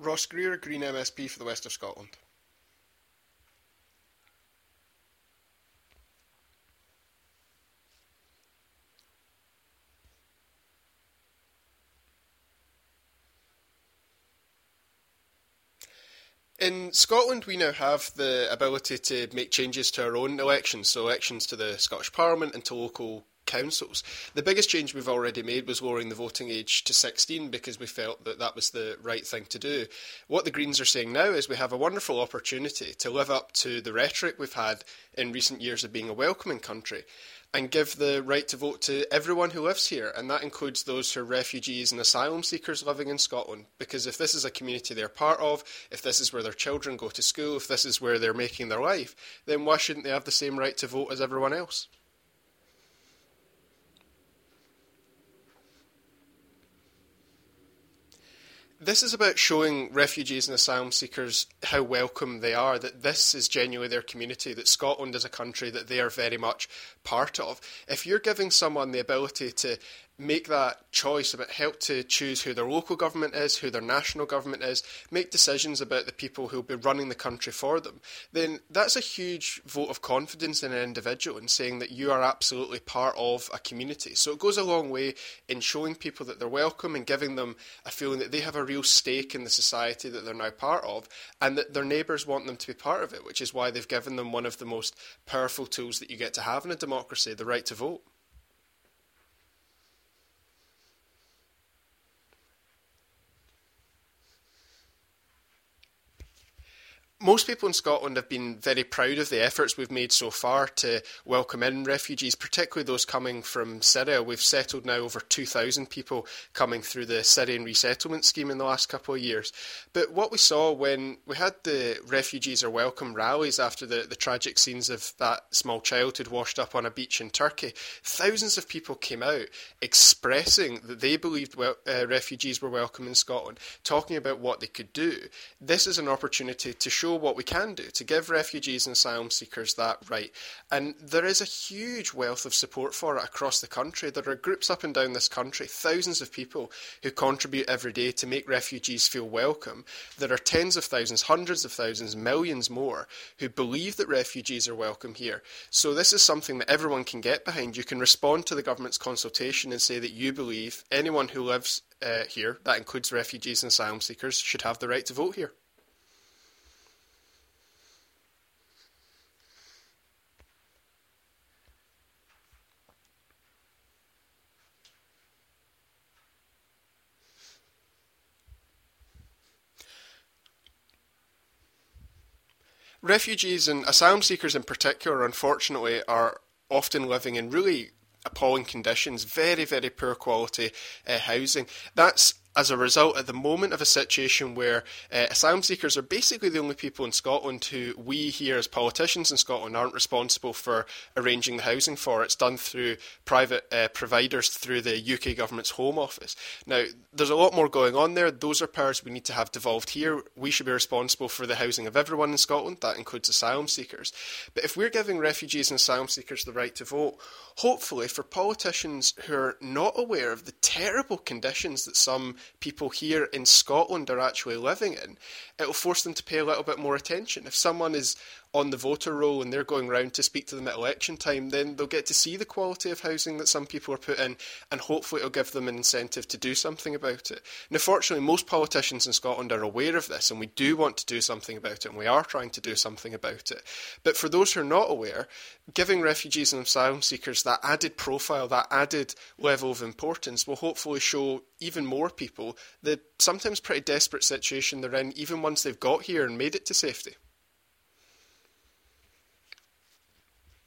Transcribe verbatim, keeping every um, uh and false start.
Ross Greer, Green M S P for the West of Scotland. In Scotland, we now have the ability to make changes to our own elections, so elections to the Scottish Parliament and to local councils. The biggest change we've already made was lowering the voting age to sixteen because we felt that that was the right thing to do. What the Greens are saying now is we have a wonderful opportunity to live up to the rhetoric we've had in recent years of being a welcoming country and give the right to vote to everyone who lives here, and that includes those who are refugees and asylum seekers living in Scotland, because if this is a community they're part of, if this is where their children go to school, if this is where they're making their life, then why shouldn't they have the same right to vote as everyone else? This is about showing refugees and asylum seekers how welcome they are, that this is genuinely their community, that Scotland is a country that they are very much part of. If you're giving someone the ability to make that choice, about help to choose who their local government is, who their national government is, make decisions about the people who will be running the country for them, then that's a huge vote of confidence in an individual and saying that you are absolutely part of a community. So it goes a long way in showing people that they're welcome and giving them a feeling that they have a real stake in the society that they're now part of and that their neighbours want them to be part of it, which is why they've given them one of the most powerful tools that you get to have in a democracy, the right to vote. Most people in Scotland have been very proud of the efforts we've made so far to welcome in refugees, particularly those coming from Syria. We've settled now over two thousand people coming through the Syrian resettlement scheme in the last couple of years. But what we saw when we had the Refugees Are Welcome rallies after the, the tragic scenes of that small child who'd washed up on a beach in Turkey, thousands of people came out expressing that they believed well, uh, refugees were welcome in Scotland, talking about what they could do. This is an opportunity to show what we can do to give refugees and asylum seekers that right. And there is a huge wealth of support for it across the country. There are groups up and down this country, thousands of people who contribute every day to make refugees feel welcome. There are tens of thousands, hundreds of thousands, millions more who believe that refugees are welcome here. So this is something that everyone can get behind. You can respond to the government's consultation and say that you believe anyone who lives uh, here, that includes refugees and asylum seekers, should have the right to vote here. Refugees and asylum seekers in particular, unfortunately, are often living in really appalling conditions, very, very poor quality uh, housing. That's as a result at the moment of a situation where uh, asylum seekers are basically the only people in Scotland who we here as politicians in Scotland aren't responsible for arranging the housing for. It's done through private uh, providers through the U K government's Home Office. Now, there's a lot more going on there. Those are powers we need to have devolved here. We should be responsible for the housing of everyone in Scotland. That includes asylum seekers. But if we're giving refugees and asylum seekers the right to vote, hopefully for politicians who are not aware of the terrible conditions that some people here in Scotland are actually living in, it will force them to pay a little bit more attention. If someone is on the voter roll and they're going round to speak to them at election time, then they'll get to see the quality of housing that some people are put in, and hopefully it'll give them an incentive to do something about it. Now, fortunately, most politicians in Scotland are aware of this, and we do want to do something about it, and we are trying to do something about it. But for those who are not aware, giving refugees and asylum seekers that added profile, that added level of importance, will hopefully show even more people the sometimes pretty desperate situation they're in, even once they've got here and made it to safety.